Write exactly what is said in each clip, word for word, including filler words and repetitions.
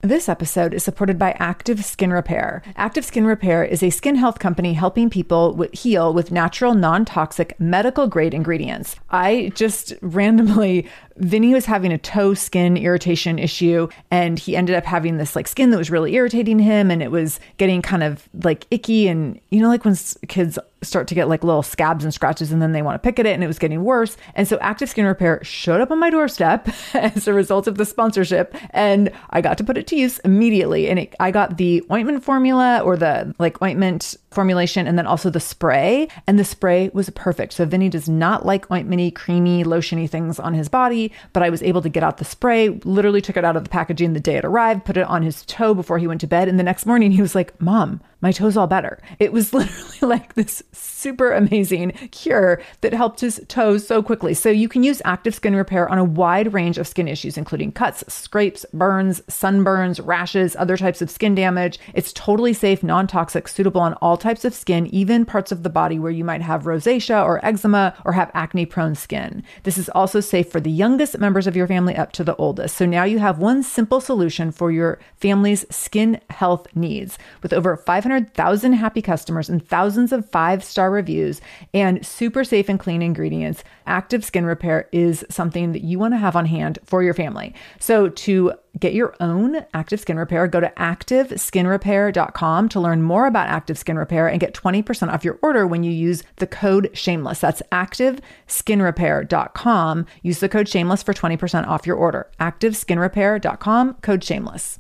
This episode is supported by Active Skin Repair. Active Skin Repair is a skin health company helping people w- heal with natural, non-toxic, medical-grade ingredients. I just randomly, Vinny was having a toe skin irritation issue, and he ended up having this like skin that was really irritating him, and it was getting kind of like icky, and you know, like when s- kids start to get like little scabs and scratches and then they want to pick at it, and it was getting worse. And so Active Skin Repair showed up on my doorstep as a result of the sponsorship, and I got to put it to use immediately. And it, I got the ointment formula, or the like ointment formulation, and then also the spray, and the spray was perfect. So Vinny does not like ointmenty, creamy, lotiony things on his body, but I was able to get out the spray, literally took it out of the packaging the day it arrived, put it on his toe before he went to bed. And the next morning he was like, "Mom, my toe's all better." It was literally like this super amazing cure that helped his toes so quickly. So you can use Active Skin Repair on a wide range of skin issues, including cuts, scrapes, burns, sunburns, rashes, other types of skin damage. It's totally safe, non-toxic, suitable on all types of skin, even parts of the body where you might have rosacea or eczema or have acne-prone skin. This is also safe for the youngest members of your family up to the oldest. So now you have one simple solution for your family's skin health needs. With over five hundred thousand happy customers and thousands of five-star reviews and super safe and clean ingredients, Active Skin Repair is something that you want to have on hand for your family. So to get your own Active Skin Repair, go to active skin repair dot com to learn more about Active Skin Repair and get twenty percent off your order when you use the code SHAMELESS. That's active skin repair dot com. Use the code SHAMELESS for twenty percent off your order. active skin repair dot com, code SHAMELESS.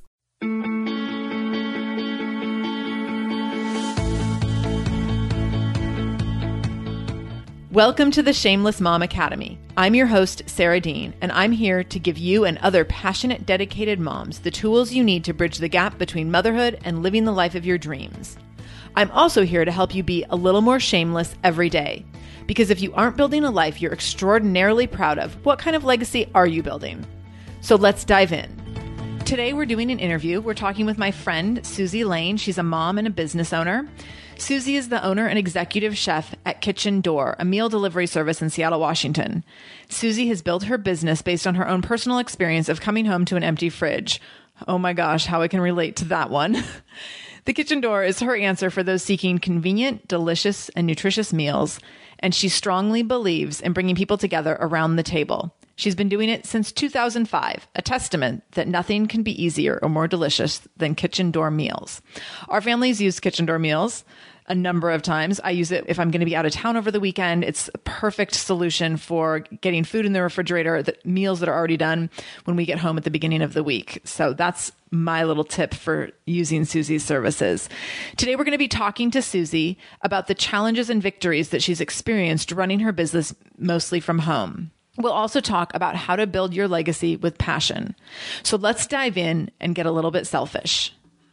Welcome to the Shameless Mom Academy. I'm your host, Sarah Dean, and I'm here to give you and other passionate, dedicated moms the tools you need to bridge the gap between motherhood and living the life of your dreams. I'm also here to help you be a little more shameless every day. Because if you aren't building a life you're extraordinarily proud of, what kind of legacy are you building? So let's dive in. Today we're doing an interview. We're talking with my friend, Susie Lane. She's a mom and a business owner. Susie is the owner and executive chef at Kitchen Door, a meal delivery service in Seattle, Washington. Susie has built her business based on her own personal experience of coming home to an empty fridge. Oh my gosh, how I can relate to that one. The Kitchen Door is her answer for those seeking convenient, delicious, and nutritious meals, and she strongly believes in bringing people together around the table. She's been doing it since two thousand five, a testament that nothing can be easier or more delicious than Kitchen Door meals. Our families use Kitchen Door meals a number of times. I use it if I'm going to be out of town over the weekend. It's a perfect solution for getting food in the refrigerator, the meals that are already done when we get home at the beginning of the week. So that's my little tip for using Susie's services. Today, we're going to be talking to Susie about the challenges and victories that she's experienced running her business mostly from home. We'll also talk about how to build your legacy with passion. So let's dive in and get a little bit selfish.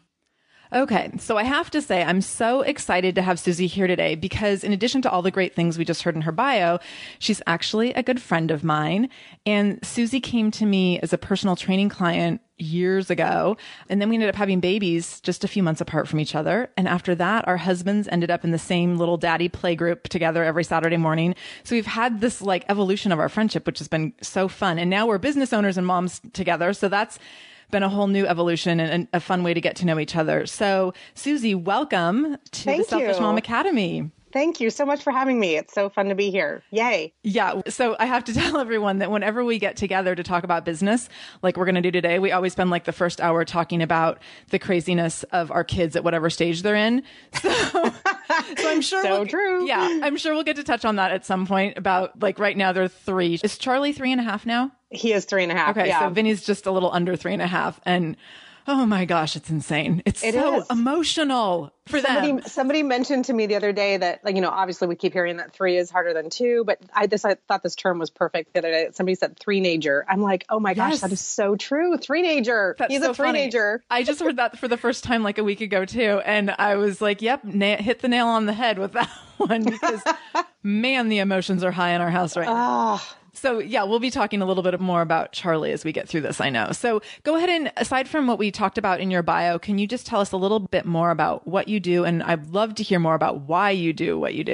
Okay, so I have to say, I'm so excited to have Susie here today because in addition to all the great things we just heard in her bio, she's actually a good friend of mine. And Susie came to me as a personal training client years ago. And then we ended up having babies just a few months apart from each other. And after that, our husbands ended up in the same little daddy play group together every Saturday morning. So we've had this like evolution of our friendship, which has been so fun. And now we're business owners and moms together. So that's been a whole new evolution and a fun way to get to know each other. So Susie, welcome to Thank the Selfish you. Mom Academy. Thank you so much for having me. It's so fun to be here. Yay. Yeah. So I have to tell everyone that whenever we get together to talk about business, like we're going to do today, we always spend like the first hour talking about the craziness of our kids at whatever stage they're in. So, so I'm sure. So we'll, true. Yeah. I'm sure we'll get to touch on that at some point about like right now they're three. Is Charlie three and a half now? He is three and a half. Okay. Yeah. So Vinny's just a little under three and a half. And oh my gosh, it's insane. It's It so is. emotional for somebody, them. Somebody mentioned to me the other day that, like, you know, obviously we keep hearing that three is harder than two, but I just I thought this term was perfect the other day. Somebody said three-nager. I'm like, oh my gosh, Yes. that is so true. Three-nager. That's He's so a three-nager. funny. I just heard that for the first time like a week ago too. And I was like, yep, na- hit the nail on the head with that one because man, the emotions are high in our house right now. Ah. So yeah, we'll be talking a little bit more about Charlie as we get through this, I know. So go ahead and aside from what we talked about in your bio, can you just tell us a little bit more about what you do? And I'd love to hear more about why you do what you do.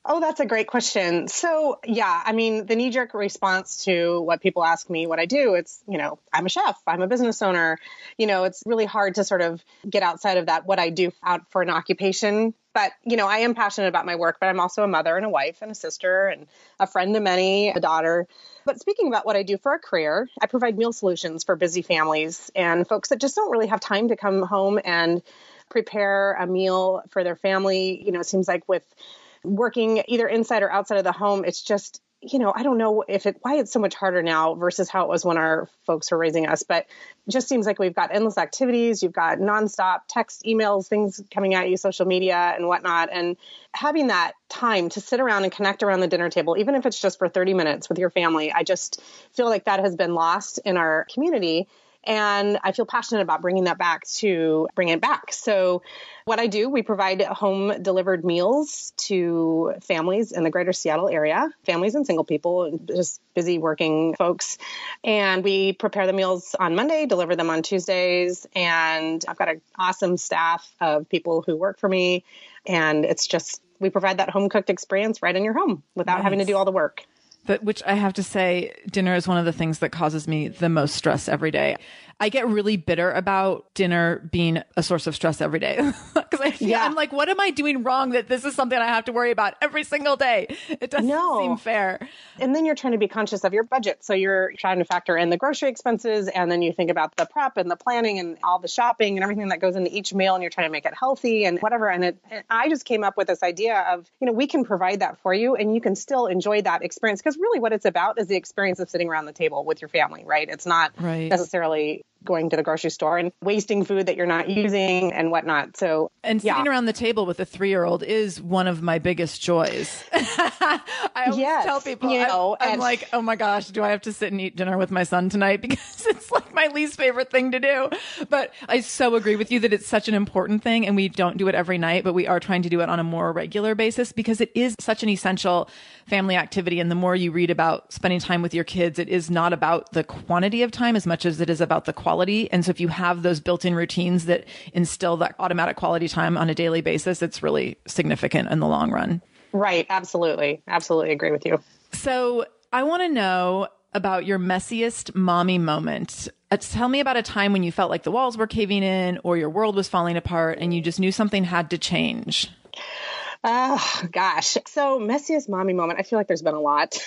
Oh, that's a great question. So, yeah, I mean, the knee-jerk response to what people ask me what I do, it's, you know, I'm a chef, I'm a business owner. You know, it's really hard to sort of get outside of that, what I do out for an occupation. But, you know, I am passionate about my work, but I'm also a mother and a wife and a sister and a friend to many, a daughter. But speaking about what I do for a career, I provide meal solutions for busy families and folks that just don't really have time to come home and prepare a meal for their family. You know, it seems like with working either inside or outside of the home, it's just, you know, I don't know if it, why it's so much harder now versus how it was when our folks were raising us, but it just seems like we've got endless activities. You've got nonstop text, emails, things coming at you, social media and whatnot. And having that time to sit around and connect around the dinner table, even if it's just for thirty minutes with your family, I just feel like that has been lost in our community. And I feel passionate about bringing that back to bring it back. So what I do, we provide home delivered meals to families in the greater Seattle area, families and single people, just busy working folks. And we prepare the meals on Monday, deliver them on Tuesdays. And I've got an awesome staff of people who work for me. And it's just, we provide that home cooked experience right in your home without Nice. having to do all the work. But which I have to say, dinner is one of the things that causes me the most stress every day. I get really bitter about dinner being a source of stress every day. Because I feel, Yeah. I'm like, what am I doing wrong that this is something I have to worry about every single day? It doesn't No. seem fair. And then you're trying to be conscious of your budget. So you're trying to factor in the grocery expenses, and then you think about the prep and the planning and all the shopping and everything that goes into each meal, and you're trying to make it healthy and whatever. And, it, and I just came up with this idea of, you know, we can provide that for you and you can still enjoy that experience. Because really what it's about is the experience of sitting around the table with your family, right? It's not Right. necessarily going to the grocery store and wasting food that you're not using and whatnot. So, And yeah. sitting around the table with a three-year-old is one of my biggest joys. I always Yes, tell people, you I'm- know, I'm, and- like, oh my gosh, do I have to sit and eat dinner with my son tonight? Because it's like my least favorite thing to do. But I so agree with you that it's such an important thing, and we don't do it every night, but we are trying to do it on a more regular basis because it is such an essential family activity. And the more you read about spending time with your kids, it is not about the quantity of time as much as it is about the quality. And so if you have those built-in routines that instill that automatic quality time on a daily basis, it's really significant in the long run. Right. Absolutely. Absolutely agree with you. So I want to know about your messiest mommy moment. Uh, Tell me about a time when you felt like the walls were caving in or your world was falling apart and you just knew something had to change. Oh, gosh. So messiest mommy moment. I feel like there's been a lot.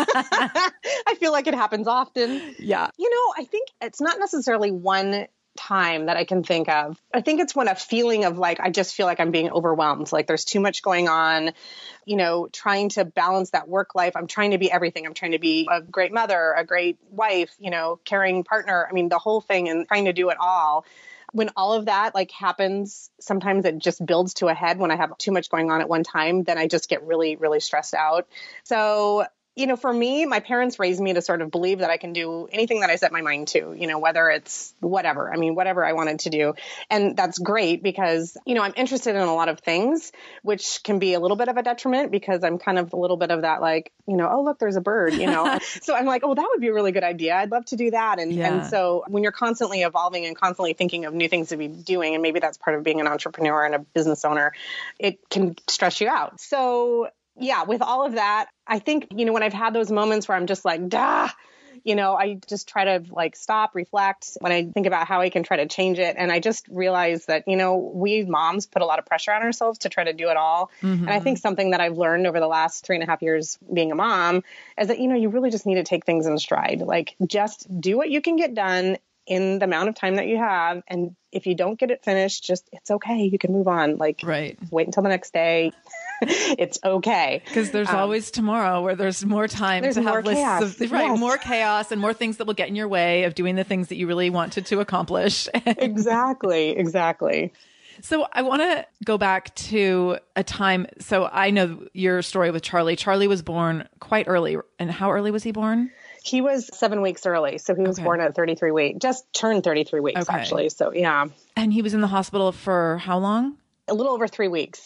I feel like it happens often. Yeah. You know, I think it's not necessarily one time that I can think of. I think it's when a feeling of like, I just feel like I'm being overwhelmed. Like there's too much going on, you know, trying to balance that work life. I'm trying to be everything. I'm trying to be a great mother, a great wife, you know, caring partner. I mean, the whole thing and trying to do it all. When all of that like happens, sometimes it just builds to a head when I have too much going on at one time, then I just get really, really stressed out. So, you know, for me, my parents raised me to sort of believe that I can do anything that I set my mind to, you know, whether it's whatever, I mean, whatever I wanted to do. And that's great because, you know, I'm interested in a lot of things, which can be a little bit of a detriment because I'm kind of a little bit of that, like, you know, oh, look, there's a bird, you know, so I'm like, oh, that would be a really good idea. I'd love to do that. And, Yeah. and so when you're constantly evolving and constantly thinking of new things to be doing, and maybe that's part of being an entrepreneur and a business owner, it can stress you out. So yeah, with all of that, I think, you know, when I've had those moments where I'm just like, duh, you know, I just try to like stop, reflect when I think about how I can try to change it. And I just realize that, you know, we moms put a lot of pressure on ourselves to try to do it all. Mm-hmm. And I think something that I've learned over the last three and a half years being a mom is that, you know, you really just need to take things in stride. Like just do what you can get done in the amount of time that you have. And if you don't get it finished, just, it's okay. You can move on. Like, Right. wait until the next day. It's okay. Because there's Um, always tomorrow where there's more time there's to more have lists chaos. of right, Yes. more chaos and more things that will get in your way of doing the things that you really wanted to accomplish. Exactly. Exactly. So I want to go back to a time. So I know your story with Charlie. Charlie was born quite early. And how early was he born? He was seven weeks early. So he was Okay. born at thirty-three weeks, just turned thirty-three weeks, Okay. actually. So yeah, And he was in the hospital for how long? a little over three weeks.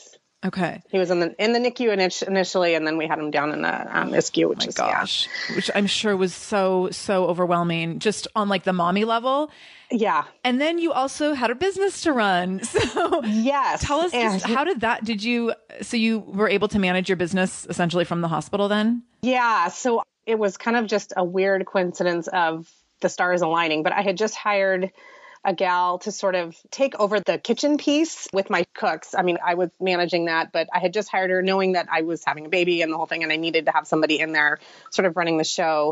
Okay. He was in the in the N I C U initially, and then we had him down in the um, I S C U, which oh my is gosh, yeah. which I'm sure was so so overwhelming, just on like the mommy level. Yeah. And then you also had a business to run. So yes, tell us and- just how did that? Did you? So you were able to manage your business essentially from the hospital then? Yeah. So it was kind of just a weird coincidence of the stars aligning, but I had just hired a gal to sort of take over the kitchen piece with my cooks. I mean, I was managing that, but I had just hired her knowing that I was having a baby and the whole thing, and I needed to have somebody in there sort of running the show.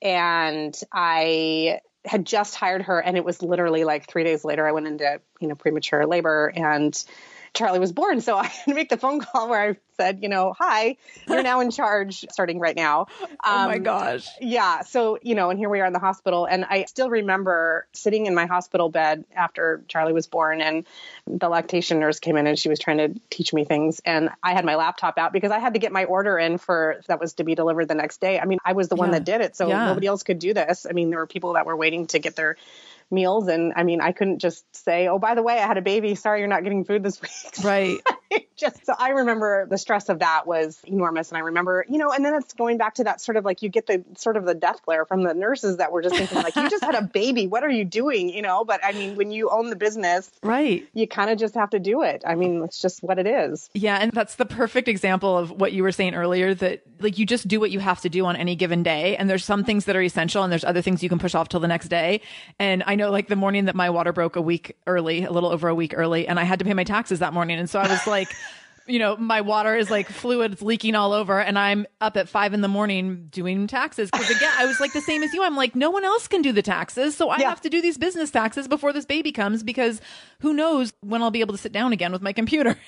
And I had just hired her, and it was literally like three days later, I went into, you know, premature labor, and Charlie was born. So I had to make the phone call where I said, you know, hi, you're now in charge starting right now. Um, oh my gosh. Yeah. So, you know, and here we are in the hospital. And I still remember sitting in my hospital bed after Charlie was born, and the lactation nurse came in and she was trying to teach me things. And I had my laptop out because I had to get my order in for that was to be delivered the next day. I mean, I was the one Yeah. that did it. So Yeah. nobody else could do this. I mean, there were people that were waiting to get their meals. And I mean, I couldn't just say, oh, by the way, I had a baby. Sorry, you're not getting food this week. Right. Just so I remember the stress of that was enormous. And I remember, you know, and then it's going back to that sort of like you get the sort of the death glare from the nurses that were just thinking like, you just had a baby. What are you doing? You know, but I mean, when you own the business, right, you kind of just have to do it. I mean, it's just what it is. Yeah. And that's the perfect example of what you were saying earlier, that like you just do what you have to do on any given day. And there's some things that are essential and there's other things you can push off till the next day. And I know like the morning that my water broke a week early, a little over a week early, and I had to pay my taxes that morning. And so I was like, you know, my water is like fluid, it's leaking all over. And I'm up at five in the morning doing taxes. Cause again, I was like the same as you. I'm like, no one else can do the taxes. So I Yeah. have to do these business taxes before this baby comes, because who knows when I'll be able to sit down again with my computer.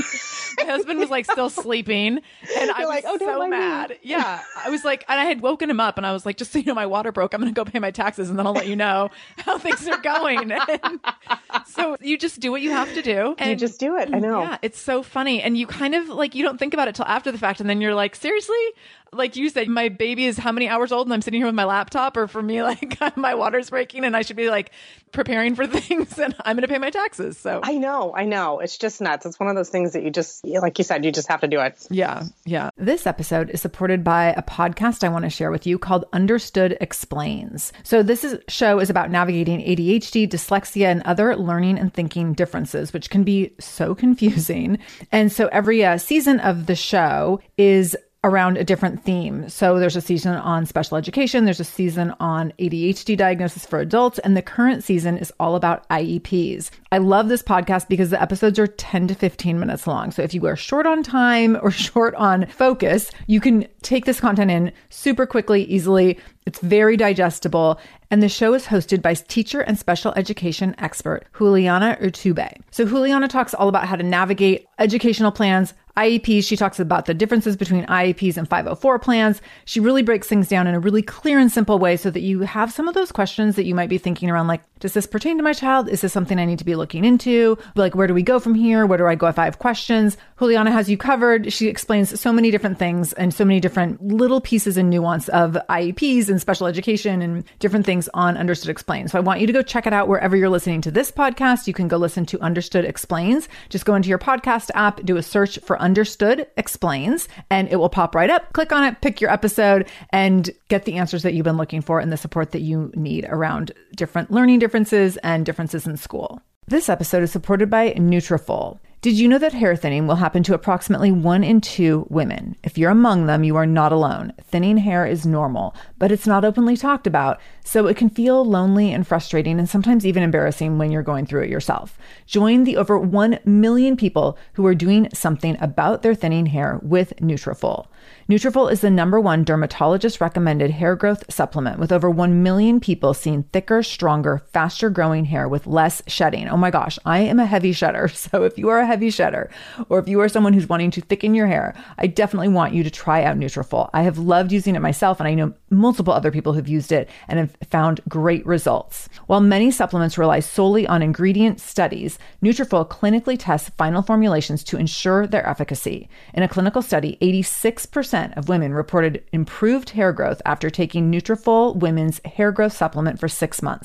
My husband was like still sleeping, and I You're was like, "Oh, don't so mind me." mad. Yeah. I was like, and I had woken him up and I was like, just so you know, my water broke. I'm going to go pay my taxes and then I'll let you know how things are going. And so you just do what you have to do. And You just do it. I know. yeah, it's so funny. And you kind of like, you don't think about it till after the fact. And then you're like, seriously? Like you said, my baby is how many hours old and I'm sitting here with my laptop, or for me, like my water's breaking and I should be like preparing for things and I'm going to pay my taxes. So I know, I know. It's just nuts. It's one of those things that you just, like you said, you just have to do it. yeah, yeah. This episode is supported by a podcast I want to share with you called Understood Explains. So this is, show is about navigating A D H D, dyslexia, and other learning and thinking differences, which can be so confusing. And so every uh, season of the show is around a different theme. So there's a season on special education, there's a season on A D H D diagnosis for adults, and the current season is all about I E Ps. I love this podcast because the episodes are ten to fifteen minutes long. So if you are short on time or short on focus, you can take this content in super quickly, easily. It's very digestible. And the show is hosted by teacher and special education expert Juliana Urtubey. So Juliana talks all about how to navigate educational plans, I E Ps. She talks about the differences between I E Ps and five oh four plans. She really breaks things down in a really clear and simple way so that you have some of those questions that you might be thinking around, like, does this pertain to my child? Is this something I need to be looking into? Like, where do we go from here? Where do I go if I have questions? Juliana has you covered. She explains so many different things and so many different little pieces and nuance of I E Ps and special education and different things on Understood Explains. So I want you to go check it out wherever you're listening to this podcast. You can go listen to Understood Explains. Just go into your podcast app, do a search for Understood Explains, and it will pop right up. Click on it, pick your episode, and get the answers that you've been looking for and the support that you need around different learning differences and differences in school. This episode is supported by Nutrafol. Did you know that hair thinning will happen to approximately one in two women? If you're among them, you are not alone. Thinning hair is normal, but it's not openly talked about, so it can feel lonely and frustrating and sometimes even embarrassing when you're going through it yourself. Join the over one million people who are doing something about their thinning hair with Nutrafol. Nutrafol is the number one dermatologist-recommended hair growth supplement, with over one million people seeing thicker, stronger, faster-growing hair with less shedding. Oh my gosh, I am a heavy shedder, so if you are a heavy shedder, or if you are someone who's wanting to thicken your hair, I definitely want you to try out Nutrafol. I have loved using it myself, and I know multiple other people who've used it and have found great results. While many supplements rely solely on ingredient studies, Nutrafol clinically tests final formulations to ensure their efficacy. In a clinical study, eighty-six percent of women reported improved hair growth after taking Nutrafol Women's Hair Growth Supplement for six months.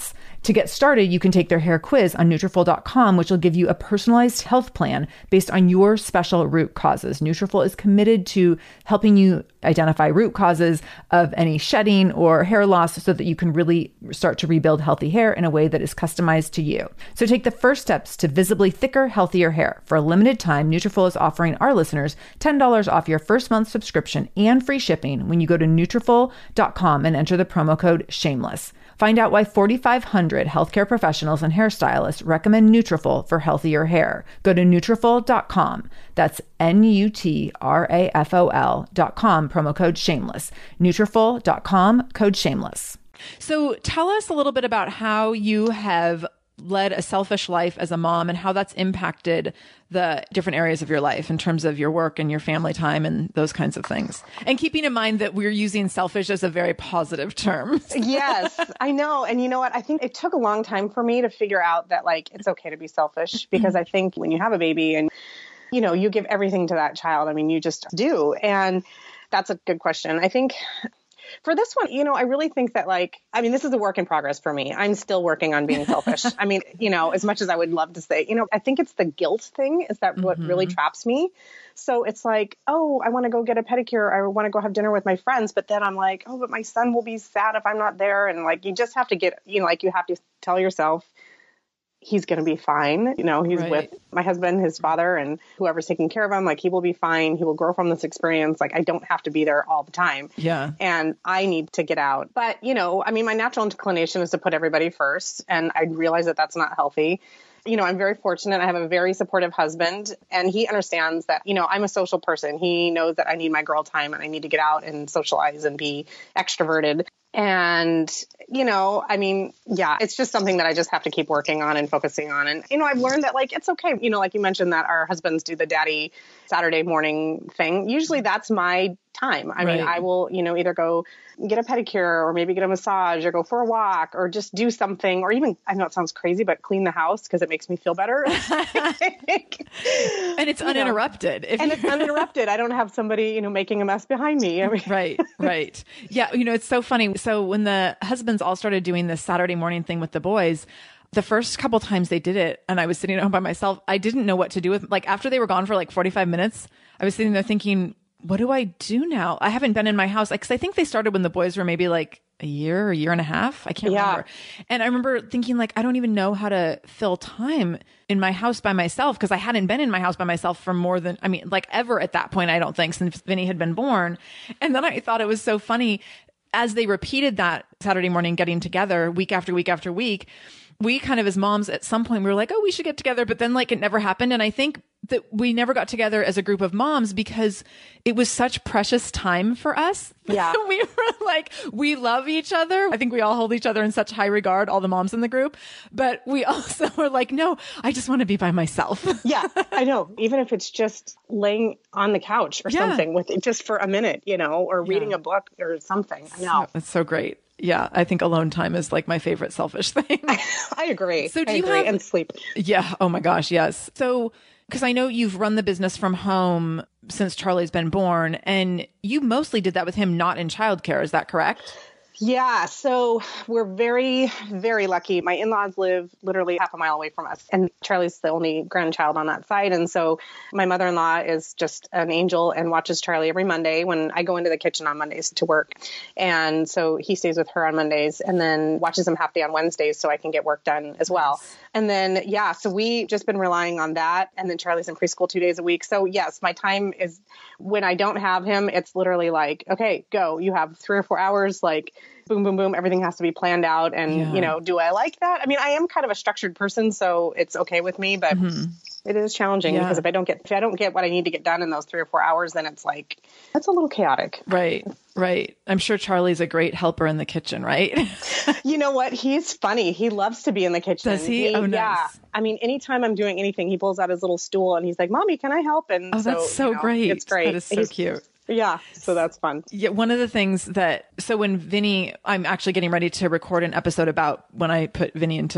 To get started, you can take their hair quiz on Nutrafol dot com, which will give you a personalized health plan based on your special root causes. Nutrafol is committed to helping you identify root causes of any shedding or hair loss so that you can really start to rebuild healthy hair in a way that is customized to you. So take the first steps to visibly thicker, healthier hair. For a limited time, Nutrafol is offering our listeners ten dollars off your first month subscription and free shipping when you go to Nutrafol dot com and enter the promo code SHAMELESS. Find out why forty-five hundred healthcare professionals and hairstylists recommend Nutrafol for healthier hair. Go to Nutrafol dot com. That's N U T R A F O L dot com, promo code SHAMELESS. Nutrafol dot com, code SHAMELESS. So tell us a little bit about how you have led a selfish life as a mom and how that's impacted the different areas of your life in terms of your work and your family time and those kinds of things. And keeping in mind that we're using selfish as a very positive term. Yes, I know. And you know what? I think it took a long time for me to figure out that like, it's okay to be selfish, because I think when you have a baby and, you know, you give everything to that child, I mean, you just do. And that's a good question. I think for this one, you know, I really think that like, I mean, this is a work in progress for me. I'm still working on being selfish. I mean, you know, as much as I would love to say, you know, I think it's the guilt thing is that what mm-hmm. really traps me. So it's like, oh, I want to go get a pedicure. I want to go have dinner with my friends. But then I'm like, oh, but my son will be sad if I'm not there. And like, you just have to get, you know, like you have to tell yourself, he's going to be fine. You know, he's right. with my husband, his father, and whoever's taking care of him. Like, he will be fine. He will grow from this experience. Like, I don't have to be there all the time. Yeah. And I need to get out. But, you know, I mean, my natural inclination is to put everybody first. And I realize that that's not healthy. You know, I'm very fortunate. I have a very supportive husband, and he understands that, you know, I'm a social person. He knows that I need my girl time and I need to get out and socialize and be extroverted. And, you know, I mean, yeah, it's just something that I just have to keep working on and focusing on. And, you know, I've learned that, like, it's okay. You know, like you mentioned that our husbands do the daddy Saturday morning thing. Usually that's my time. I right. mean, I will, you know, either go get a pedicure or maybe get a massage or go for a walk or just do something, or even, I know it sounds crazy, but clean the house because it makes me feel better. And it's uninterrupted. If and it's uninterrupted. I don't have somebody, you know, making a mess behind me. I mean. Right, right. Yeah. You know, it's so funny. So when the husbands all started doing this Saturday morning thing with the boys, the first couple times they did it and I was sitting at home by myself, I didn't know what to do with, like, after they were gone for like forty-five minutes, I was sitting there thinking, what do I do now? I haven't been in my house. Like, 'cause I think they started when the boys were maybe like a year or a year and a half. I can't yeah. remember. And I remember thinking, like, I don't even know how to fill time in my house by myself, because I hadn't been in my house by myself for more than, I mean, like ever at that point, I don't think, since Vinny had been born. And then I thought it was so funny as they repeated that Saturday morning getting together week after week after week. We kind of, as moms, at some point we were like, oh, we should get together. But then like it never happened. And I think that we never got together as a group of moms because it was such precious time for us. Yeah. We were like, we love each other. I think we all hold each other in such high regard, all the moms in the group. But we also were like, no, I just want to be by myself. Yeah, I know. Even if it's just laying on the couch or yeah. something with it just for a minute, you know, or reading yeah. a book or something. I know. It's so great. Yeah, I think alone time is like my favorite selfish thing. I agree. So do I you agree. have, and sleep. Yeah. Oh my gosh. Yes. So, because I know you've run the business from home since Charlie's been born, and you mostly did that with him not in childcare. Is that correct? Yeah. So we're very, very lucky. My in-laws live literally half a mile away from us, and Charlie's the only grandchild on that side. And so my mother-in-law is just an angel and watches Charlie every Monday when I go into the kitchen on Mondays to work. And so he stays with her on Mondays and then watches him half day on Wednesdays so I can get work done as well. Nice. And then, yeah, so we just been relying on that. And then Charlie's in preschool two days a week. So yes, my time is, when I don't have him, it's literally like, okay, go. You have three or four hours, like boom, boom, boom. Everything has to be planned out. And, yeah. you know, do I like that? I mean, I am kind of a structured person, so it's okay with me, but mm-hmm. it is challenging yeah. because if I don't get, if I don't get what I need to get done in those three or four hours, then it's like, that's a little chaotic. Right. Right. I'm sure Charlie's a great helper in the kitchen, right? You know what? He's funny. He loves to be in the kitchen. Does he? he oh, nice. Yeah. I mean, anytime I'm doing anything, he pulls out his little stool and he's like, Mommy, can I help? And oh, so, that's so you know, great. It's great. That is so he's, cute. Yeah. So that's fun. Yeah. One of the things that, so when Vinny, I'm actually getting ready to record an episode about when I put Vinny into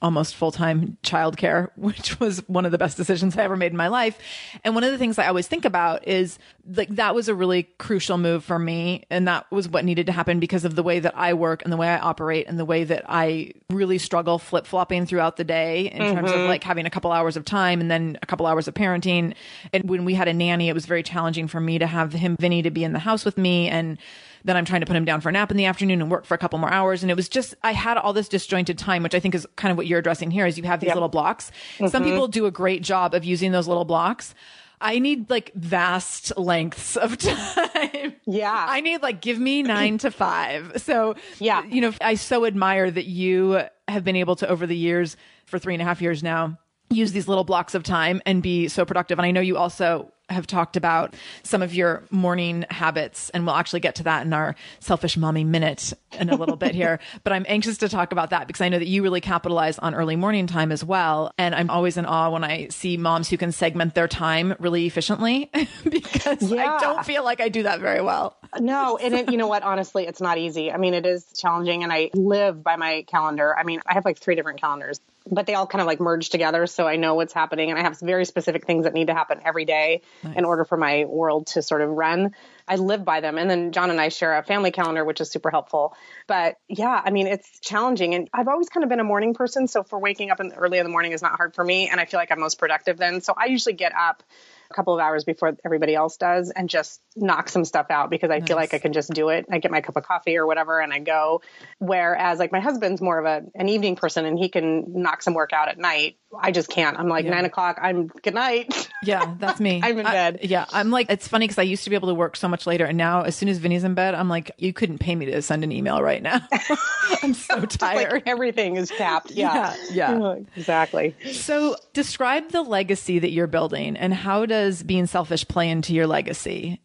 almost full-time childcare, which was one of the best decisions I ever made in my life. And one of the things I always think about is like, that was a really crucial move for me. And that was what needed to happen because of the way that I work and the way I operate and the way that I really struggle flip-flopping throughout the day in mm-hmm. terms of like having a couple hours of time and then a couple hours of parenting. And when we had a nanny, it was very challenging for me to have him, Vinny, to be in the house with me. And then I'm trying to put him down for a nap in the afternoon and work for a couple more hours. And it was just, I had all this disjointed time, which I think is kind of what you're addressing here is you have these yep. little blocks. Mm-hmm. Some people do a great job of using those little blocks. I need like vast lengths of time. Yeah. I need like, give me nine to five. So, yeah, you know, I so admire that you have been able to, over the years, for three and a half years now, use these little blocks of time and be so productive. And I know you also have talked about some of your morning habits, and we'll actually get to that in our Selfish Mommy Minute in a little bit here. But I'm anxious to talk about that because I know that you really capitalize on early morning time as well. And I'm always in awe when I see moms who can segment their time really efficiently because yeah. I don't feel like I do that very well. No. And it, you know what, honestly, it's not easy. I mean, it is challenging and I live by my calendar. I mean, I have like three different calendars, but they all kind of like merge together. So I know what's happening and I have very specific things that need to happen every day nice. In order for my world to sort of run. I live by them. And then John and I share a family calendar, which is super helpful. But yeah, I mean, it's challenging. And I've always kind of been a morning person. So for waking up in early in the morning is not hard for me. And I feel like I'm most productive then. So I usually get up a couple of hours before everybody else does and just knock some stuff out because I nice. Feel like I can just do it. I get my cup of coffee or whatever and I go. Whereas like my husband's more of a, an evening person and he can knock some work out at night. I just can't. I'm like yeah. nine o'clock. I'm good night. Yeah, that's me. I'm in I, bed. Yeah. I'm like, it's funny because I used to be able to work so much later. And now as soon as Vinny's in bed, I'm like, you couldn't pay me to send an email right now. I'm so tired. Like everything is tapped. Yeah. Yeah. yeah. Exactly. So describe the legacy that you're building and how does being selfish play into your legacy?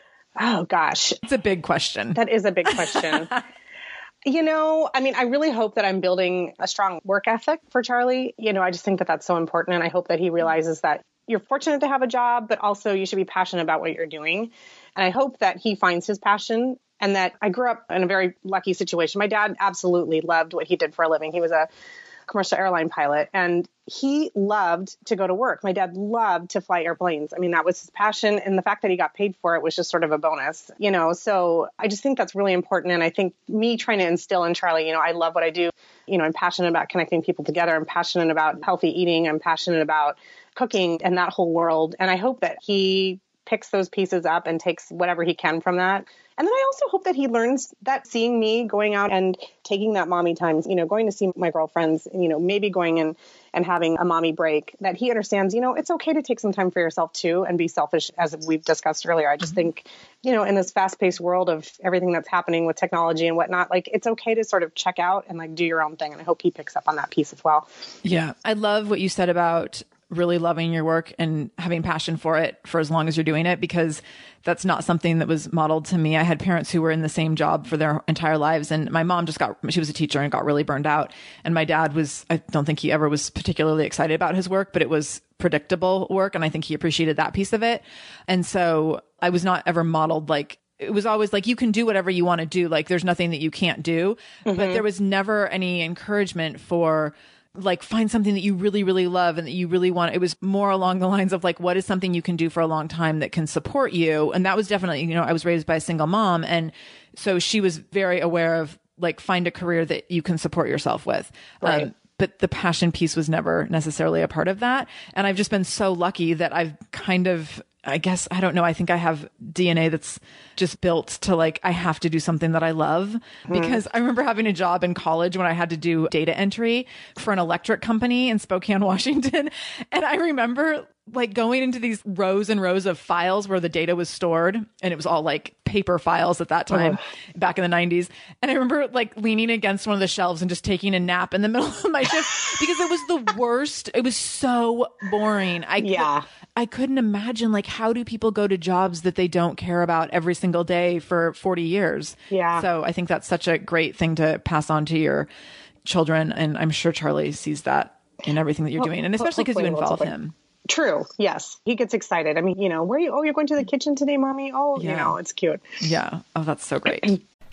Oh gosh. It's a big question. That is a big question. You know, I mean, I really hope that I'm building a strong work ethic for Charlie. You know, I just think that that's so important. And I hope that he realizes that you're fortunate to have a job, but also you should be passionate about what you're doing. And I hope that he finds his passion and that I grew up in a very lucky situation. My dad absolutely loved what he did for a living. He was a commercial airline pilot and he loved to go to work. My dad loved to fly airplanes. I mean, that was his passion. And the fact that he got paid for it was just sort of a bonus, you know? So I just think that's really important. And I think me trying to instill in Charlie, you know, I love what I do. You know, I'm passionate about connecting people together. I'm passionate about healthy eating. I'm passionate about cooking and that whole world. And I hope that he picks those pieces up and takes whatever he can from that. And then I also hope that he learns that seeing me going out and taking that mommy time, you know, going to see my girlfriends, you know, maybe going in and having a mommy break, that he understands, you know, it's okay to take some time for yourself too and be selfish, as we've discussed earlier. I just mm-hmm. think, you know, in this fast-paced world of everything that's happening with technology and whatnot, like it's okay to sort of check out and like do your own thing. And I hope he picks up on that piece as well. Yeah. I love what you said about really loving your work and having passion for it for as long as you're doing it, because that's not something that was modeled to me. I had parents who were in the same job for their entire lives. And my mom just got, she was a teacher and got really burned out. And my dad was, I don't think he ever was particularly excited about his work, but it was predictable work. And I think he appreciated that piece of it. And so I was not ever modeled like, it was always like, you can do whatever you want to do. Like there's nothing that you can't do, mm-hmm. but there was never any encouragement for like find something that you really, really love and that you really want. It was more along the lines of like, what is something you can do for a long time that can support you? And that was definitely, you know, I was raised by a single mom. And so she was very aware of like, find a career that you can support yourself with. Right. Um, but the passion piece was never necessarily a part of that. And I've just been so lucky that I've kind of, I guess, I don't know. I think I have D N A that's just built to like, I have to do something that I love, because mm. I remember having a job in college when I had to do data entry for an electric company in Spokane, Washington. And I remember like going into these rows and rows of files where the data was stored, and it was all like paper files at that time, oh. back in the nineties. And I remember like leaning against one of the shelves and just taking a nap in the middle of my shift because it was the worst. It was so boring. I yeah. Could, I couldn't imagine like, how do people go to jobs that they don't care about every single day for forty years? Yeah. So I think that's such a great thing to pass on to your children. And I'm sure Charlie sees that in everything that you're doing, and especially because you involve him. True. Yes. He gets excited. I mean, you know, where are you? Oh, you're going to the kitchen today, mommy. Oh, yeah. You know, it's cute. Yeah. Oh, that's so great.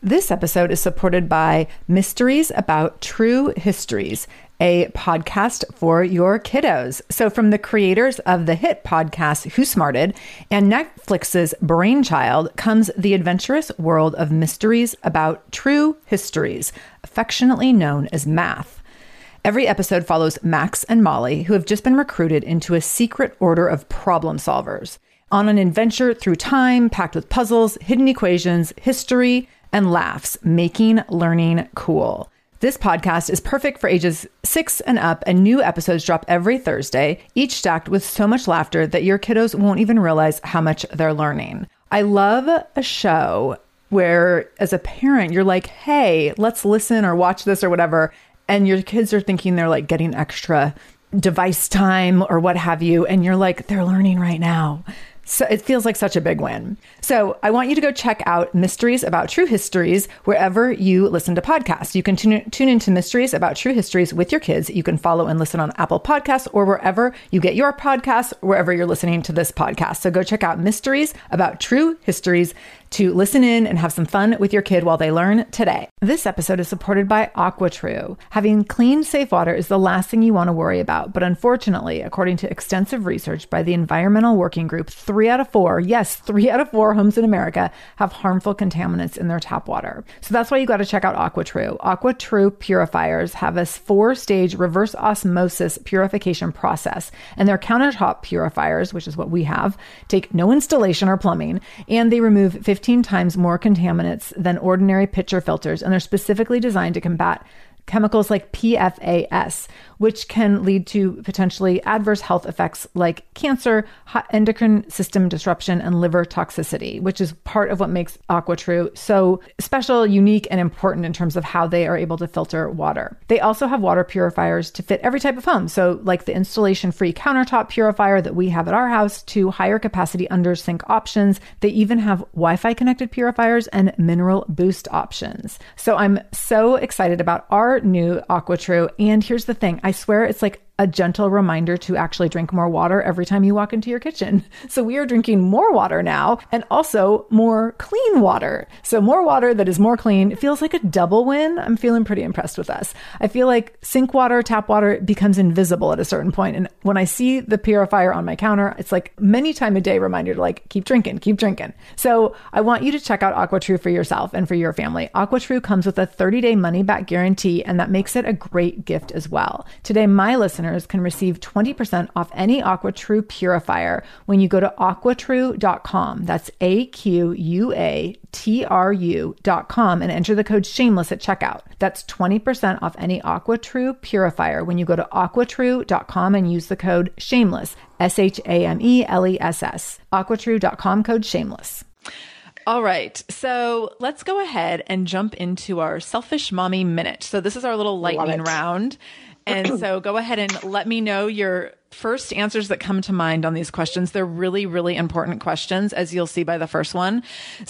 This episode is supported by Mysteries About True Histories, a podcast for your kiddos. So from the creators of the hit podcast Who Smarted and Netflix's Brainchild comes the adventurous world of Mysteries About True Histories, affectionately known as Math. Every episode follows Max and Molly, who have just been recruited into a secret order of problem solvers, on an adventure through time packed with puzzles, hidden equations, history, and laughs, making learning cool. This podcast is perfect for ages six and up, and new episodes drop every Thursday, each stacked with so much laughter that your kiddos won't even realize how much they're learning. I love a show where, as a parent, you're like, hey, let's listen or watch this or whatever, and your kids are thinking they're like getting extra device time or what have you, and you're like, they're learning right now. So it feels like such a big win. So I want you to go check out Mysteries About True Histories wherever you listen to podcasts. You can tune, tune into Mysteries About True Histories with your kids. You can follow and listen on Apple Podcasts or wherever you get your podcasts, wherever you're listening to this podcast. So go check out Mysteries About True Histories to listen in and have some fun with your kid while they learn today. This episode is supported by AquaTrue. Having clean, safe water is the last thing you want to worry about. But unfortunately, according to extensive research by the Environmental Working Group, three out of four, yes, three out of four homes in America have harmful contaminants in their tap water. So that's why you got to check out AquaTrue. AquaTrue purifiers have a four-stage reverse osmosis purification process, and their countertop purifiers, which is what we have, take no installation or plumbing, and they remove fifteen times more contaminants than ordinary pitcher filters, and they're specifically designed to combat chemicals like P F A S, which can lead to potentially adverse health effects like cancer, endocrine system disruption, and liver toxicity, which is part of what makes AquaTrue so special, unique, and important in terms of how they are able to filter water. They also have water purifiers to fit every type of home. So like the installation-free countertop purifier that we have at our house to higher capacity under sink options. They even have Wi-Fi connected purifiers and mineral boost options. So I'm so excited about our new AquaTrue. And here's the thing. I swear it's like a gentle reminder to actually drink more water every time you walk into your kitchen. So we are drinking more water now and also more clean water. So more water that is more clean. It feels like a double win. I'm feeling pretty impressed with us. I feel like sink water, tap water becomes invisible at a certain point. And when I see the purifier on my counter, it's like many time a day reminder to like, keep drinking, keep drinking. So I want you to check out AquaTrue for yourself and for your family. AquaTrue comes with a thirty day money back guarantee, and that makes it a great gift as well. Today, my listeners can receive twenty percent off any AquaTrue purifier when you go to aqua true dot com. That's A Q U A T R U dot com and enter the code shameless at checkout. That's twenty percent off any AquaTrue purifier when you go to aqua true dot com and use the code shameless, S H A M E L E S S. aqua true dot com, code shameless. All right. So let's go ahead and jump into our Selfish Mommy Minute. So this is our little lightning round. And so go ahead and let me know your first answers that come to mind on these questions. They're really, really important questions, as you'll see by the first one.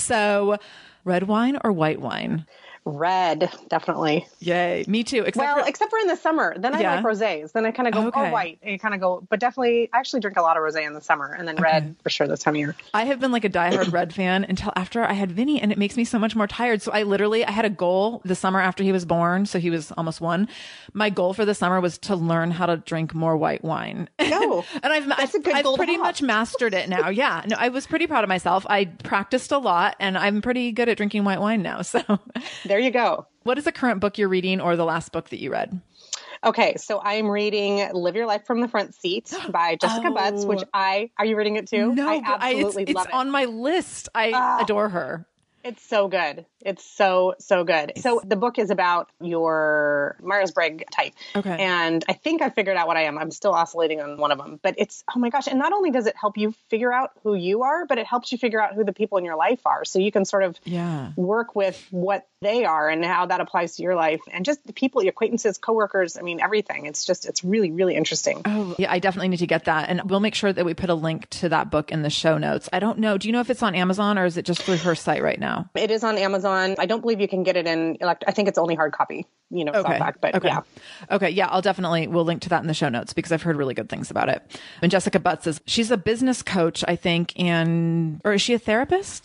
So red wine or white wine? Red, definitely. Yay. Me too. Except well, for, except for in the summer. Then I yeah. like rosés. Then I kind of go, okay. oh, white. And you kind of go, but definitely, I actually drink a lot of rosé in the summer. And then okay. red for sure this time of year. I have been like a diehard red fan until after I had Vinny, and it makes me so much more tired. So I literally, I had a goal the summer after he was born. So he was almost one. My goal for the summer was to learn how to drink more white wine. No. and I've, That's I've, a good I've goal pretty to have. much mastered it now. Yeah. No, I was pretty proud of myself. I practiced a lot, and I'm pretty good at drinking white wine now. So there you go. What is the current book you're reading or the last book that you read? Okay, so I'm reading Live Your Life from the Front Seat by Jessica oh. Butts, which I, are you reading it too? No, I absolutely I, it's, love it's it. on my list. I uh, adore her. It's so good. It's so, so good. So the book is about your Myers-Briggs type. Okay. And I think I figured out what I am. I'm still oscillating on one of them. But it's, oh my gosh. And not only does it help you figure out who you are, but it helps you figure out who the people in your life are. So you can sort of yeah. work with what they are and how that applies to your life. And just the people, your acquaintances, coworkers, I mean, everything. It's just, it's really, really interesting. Oh, yeah. I definitely need to get that. And we'll make sure that we put a link to that book in the show notes. I don't know. Do you know if it's on Amazon or is it just through her site right now? It is on Amazon. I don't believe you can get it in elect- I think it's only hard copy, you know, okay. softback, but okay. yeah. Okay. Yeah. I'll definitely, we'll link to that in the show notes because I've heard really good things about it. And Jessica Butts is, she's a business coach, I think. And, or is she a therapist?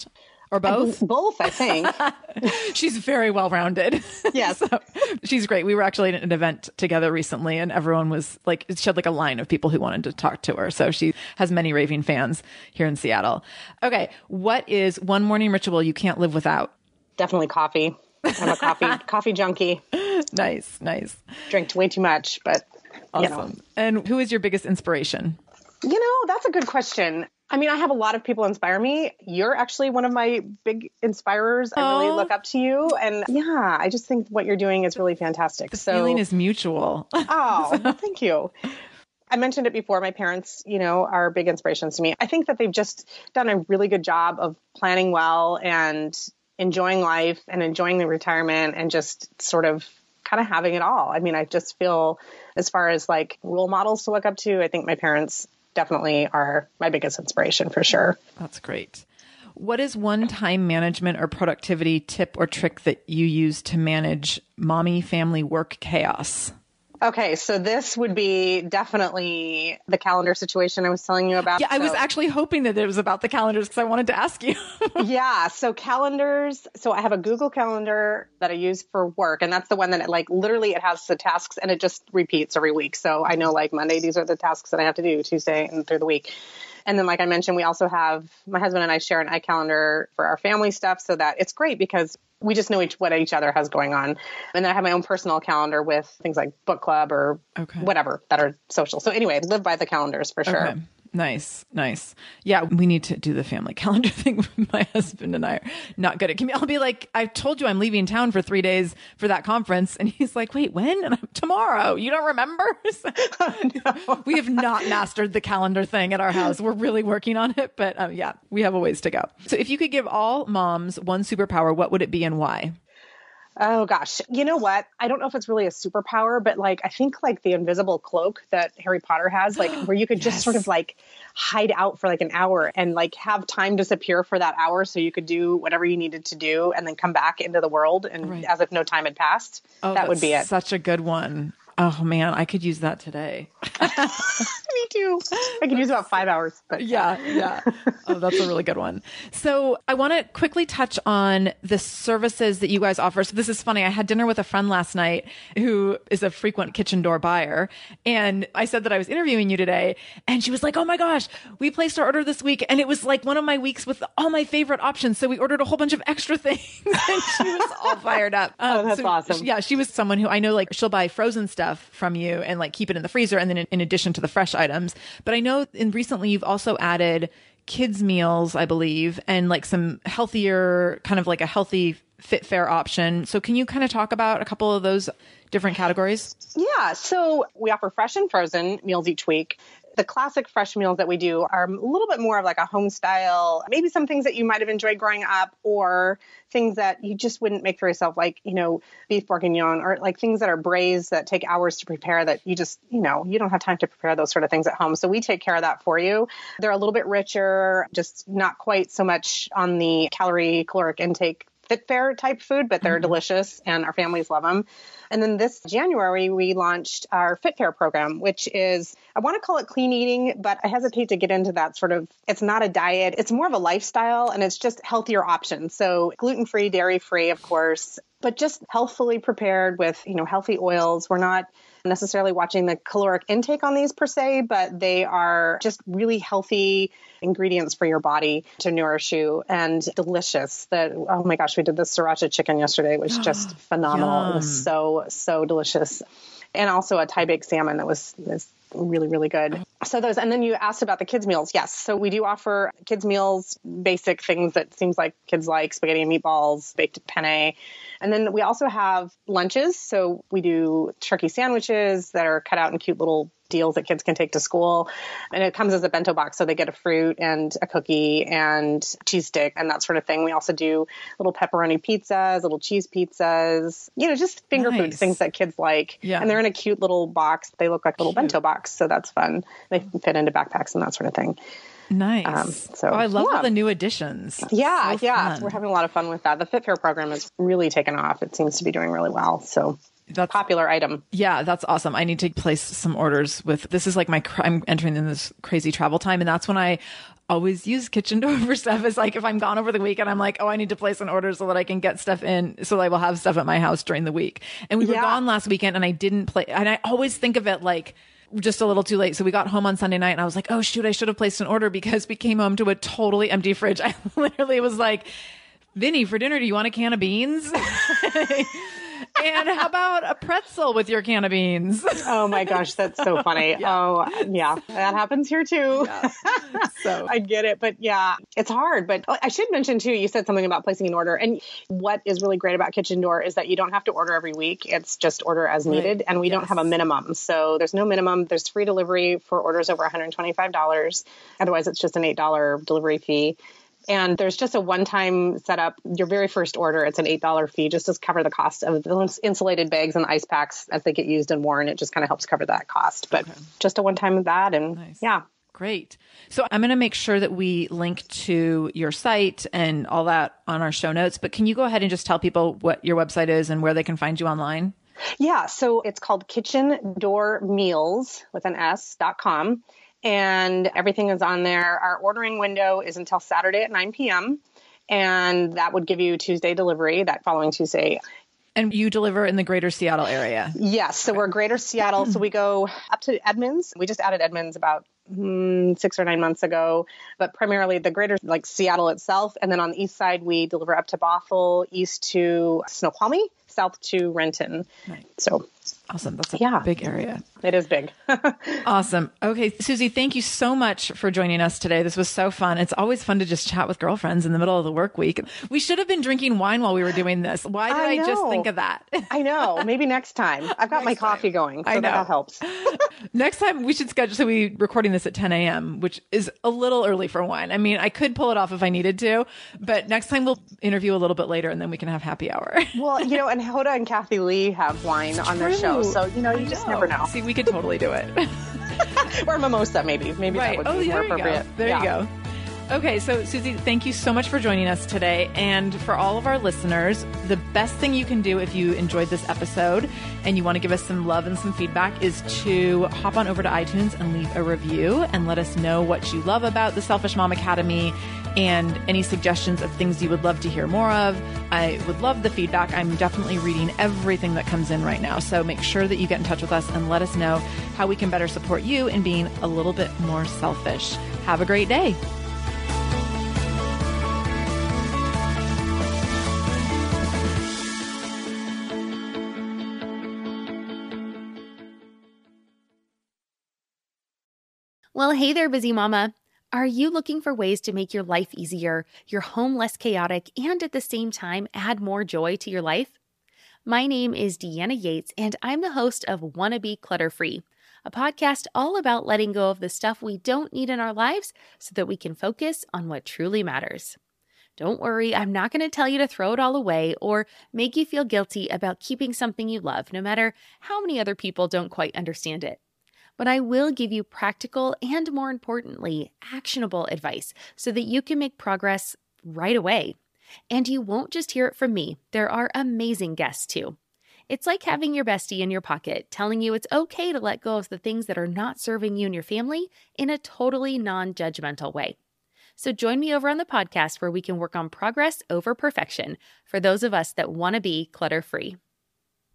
Or both? I, both, I think. She's very well-rounded. Yes. So, she's great. We were actually at an event together recently, and everyone was like, she had like a line of people who wanted to talk to her. So she has many raving fans here in Seattle. Okay. What is one morning ritual you can't live without? Definitely coffee. I'm a coffee coffee junkie. Nice, nice. Drink way too much, but awesome. You know. And who is your biggest inspiration? You know, that's a good question. I mean, I have a lot of people inspire me. You're actually one of my big inspirers. I really look up to you. And yeah, I just think what you're doing is really fantastic. The so, feeling is mutual. Oh, well, thank you. I mentioned it before. My parents, you know, are big inspirations to me. I think that they've just done a really good job of planning well and enjoying life and enjoying the retirement and just sort of kind of having it all. I mean, I just feel as far as like role models to look up to, I think my parents definitely are my biggest inspiration for sure. That's great. What is one time management or productivity tip or trick that you use to manage mommy family work chaos? Okay, so this would be definitely the calendar situation I was telling you about. Yeah, I so, was actually hoping that it was about the calendars because I wanted to ask you. Yeah, so calendars. So I have a Google Calendar that I use for work, and that's the one that it, like literally it has the tasks and it just repeats every week. So I know like Monday, these are the tasks that I have to do, Tuesday and through the week. And then, like I mentioned, we also have, my husband and I share an iCalendar for our family stuff so that it's great because we just know each, what each other has going on. And then I have my own personal calendar with things like book club or okay. whatever that are social. So anyway, live by the calendars for sure. Okay. Nice. Nice. Yeah. We need to do the family calendar thing. My husband and I are not good at commu- I'll be like, I told you I'm leaving town for three days for that conference. And he's like, wait, when? And I'm tomorrow. You don't remember? Oh, no. We have not mastered the calendar thing at our house. We're really working on it, but um, yeah, we have a ways to go. So if you could give all moms one superpower, what would it be and why? Oh gosh. You know what? I don't know if it's really a superpower, but like, I think like the invisible cloak that Harry Potter has, like where you could just yes. sort of like hide out for like an hour and like have time disappear for that hour. So you could do whatever you needed to do and then come back into the world and right. as if no time had passed. Oh, that would be it. Such a good one. Oh man, I could use that today. Me too. I could use about five hours. But yeah, yeah. Oh, that's a really good one. So I want to quickly touch on the services that you guys offer. So this is funny. I had dinner with a friend last night who is a frequent kitchen door buyer. And I said that I was interviewing you today. And she was like, oh my gosh, we placed our order this week. And it was like one of my weeks with all my favorite options. So we ordered a whole bunch of extra things. And she was all fired up. Um, oh, that's so, awesome. Yeah, she was someone who I know like she'll buy frozen stuff from you and like keep it in the freezer and then in, in addition to the fresh items. But I know in recently you've also added kids meals, I believe, and like some healthier, kind of like a healthy fit fare option. So can you kind of talk about a couple of those different categories? Yeah. So we offer fresh and frozen meals each week. The classic fresh meals that we do are a little bit more of like a home style, maybe some things that you might have enjoyed growing up or things that you just wouldn't make for yourself, like, you know, beef bourguignon or like things that are braised that take hours to prepare that you just, you know, you don't have time to prepare those sort of things at home. So we take care of that for you. They're a little bit richer, just not quite so much on the calorie caloric intake fit fare type food, but they're mm-hmm. delicious and our families love them. And then this January, we launched our Fit Fare program, which is, I want to call it clean eating, but I hesitate to get into that sort of, it's not a diet. It's more of a lifestyle and it's just healthier options. So gluten-free, dairy-free, of course, but just healthfully prepared with, you know, healthy oils. We're not necessarily watching the caloric intake on these per se, but they are just really healthy ingredients for your body to nourish you and delicious. That, oh my gosh, we did this sriracha chicken yesterday. It was just phenomenal. Yum. It was so, so delicious. And also a Thai baked salmon that was, was really, really good. So those, and then you asked about the kids meals. Yes. So we do offer kids meals, basic things that seems like kids like spaghetti and meatballs, baked penne. And then we also have lunches. So we do turkey sandwiches that are cut out in cute little deals that kids can take to school. And it comes as a bento box. So they get a fruit and a cookie and cheese stick and that sort of thing. We also do little pepperoni pizzas, little cheese pizzas, you know, just finger nice. foods, things that kids like. Yeah. And they're in a cute little box. They look like a little cute bento box. So that's fun. They fit into backpacks and that sort of thing. Nice. Um, so oh, I love yeah. all the new additions. Yeah. So yeah. fun. We're having a lot of fun with that. The Fit Fare program has really taken off. It seems to be doing really well. So That's popular item. Yeah, that's awesome. I need to place some orders with, this is like my, I'm entering in this crazy travel time. And that's when I always use Kitchen Door for stuff. It's like if I'm gone over the weekend, I'm like, oh, I need to place an order so that I can get stuff in, so that I will have stuff at my house during the week. And we were Yeah. gone last weekend and I didn't play. And I always think of it like just a little too late. So we got home on Sunday night and I was like, oh shoot, I should have placed an order, because we came home to a totally empty fridge. I literally was like, Vinny, for dinner, do you want a can of beans? And how about a pretzel with your can of beans? Oh my gosh, that's so funny. yeah. Oh yeah, that happens here too. Yeah. So I get it. But yeah, it's hard. But I should mention too, you said something about placing an order. And what is really great about Kitchen Door is that you don't have to order every week. It's just order as needed. Right. And we yes. don't have a minimum. So there's no minimum. There's free delivery for orders over one hundred twenty-five dollars. Otherwise, it's just an eight dollars delivery fee. And there's just a one-time setup. Your very first order, it's an eight dollars fee just to cover the cost of the insulated bags and the ice packs as they get used and worn. It just kind of helps cover that cost. But okay. just a one-time of that. And nice. yeah. Great. So I'm going to make sure that we link to your site and all that on our show notes. But can you go ahead and just tell people what your website is and where they can find you online? Yeah. So it's called kitchen door meals with an S dot com. And everything is on there. Our ordering window is until Saturday at nine p.m. And that would give you Tuesday delivery that following Tuesday. And you deliver in the greater Seattle area? Yes. So okay. we're greater Seattle. So we go up to Edmonds. We just added Edmonds about mm, six or nine months ago, but primarily the greater like Seattle itself. And then on the east side, we deliver up to Bothell, east to Snoqualmie, south to Renton. Nice. So awesome. That's a yeah. big area. It is big. Awesome. Okay, Susie, thank you so much for joining us today. This was so fun. It's always fun to just chat with girlfriends in the middle of the work week. We should have been drinking wine while we were doing this. Why did I, I just think of that? I know. Maybe next time. I've got next my coffee time. going, so I know. that helps. Next time we should schedule, so we recording this at ten a.m., which is a little early for wine. I mean, I could pull it off if I needed to, but next time we'll interview a little bit later and then we can have happy hour. Well, you know, and Hoda and Kathy Lee have wine on their show. So, you know, you I just know. never know. See, we could totally do it. Or mimosa, maybe. Maybe right. that would oh, be more appropriate. You there yeah. you go. Okay, so Susie, thank you so much for joining us today. And for all of our listeners, the best thing you can do if you enjoyed this episode and you want to give us some love and some feedback is to hop on over to iTunes and leave a review and let us know what you love about the Selfish Mom Academy and any suggestions of things you would love to hear more of. I would love the feedback. I'm definitely reading everything that comes in right now. So make sure that you get in touch with us and let us know how we can better support you in being a little bit more selfish. Have a great day. Well, hey there, busy mama. Are you looking for ways to make your life easier, your home less chaotic, and at the same time add more joy to your life? My name is Deanna Yates, and I'm the host of Wanna Be Clutter Free, a podcast all about letting go of the stuff we don't need in our lives so that we can focus on what truly matters. Don't worry, I'm not going to tell you to throw it all away or make you feel guilty about keeping something you love, no matter how many other people don't quite understand it. But I will give you practical and, more importantly, actionable advice so that you can make progress right away. And you won't just hear it from me. There are amazing guests too. It's like having your bestie in your pocket telling you it's okay to let go of the things that are not serving you and your family in a totally non-judgmental way. So join me over on the podcast where we can work on progress over perfection for those of us that want to be clutter-free.